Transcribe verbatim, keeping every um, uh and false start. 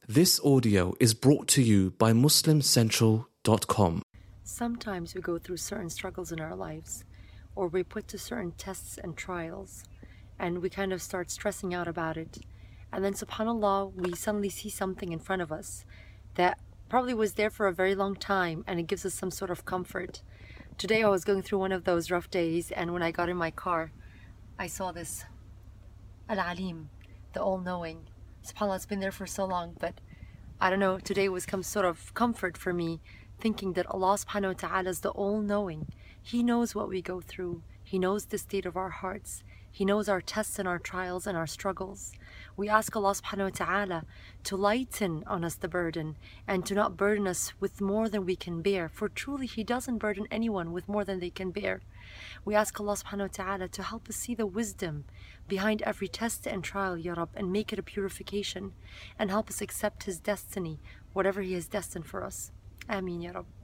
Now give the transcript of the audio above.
This audio is brought to you by muslim central dot com. Sometimes we go through certain struggles in our lives, or we put to certain tests and trials, and we kind of start stressing out about it. And then subhanAllah, we suddenly see something in front of us that probably was there for a very long time, and it gives us some sort of comfort. Today I was going through one of those rough days, and when I got in my car, I saw this Al-Alim, the all-knowing. SubhanAllah, it's been there for so long, but I don't know, today was some sort of comfort for me, thinking that Allah subhanahu wa ta'ala is the all-knowing. He knows what we go through. He knows the state of our hearts. He knows our tests and our trials and our struggles. We ask Allah subhanahu wa ta'ala to lighten on us the burden and to not burden us with more than we can bear, for truly He doesn't burden anyone with more than they can bear. We ask Allah subhanahu wa ta'ala to help us see the wisdom behind every test and trial, Ya Rab, and make it a purification, and help us accept His destiny, whatever He has destined for us. Ameen, Ya Rab.